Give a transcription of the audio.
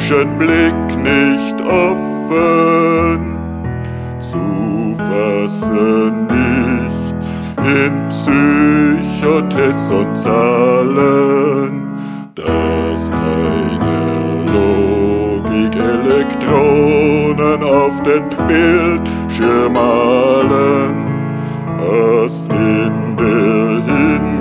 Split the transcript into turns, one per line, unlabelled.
kritischen Blick nicht offen, zu fassen nicht in Psychotests und Zahlen, dass keine Logik-Elektronen auf den Bildschirm malen, hast in der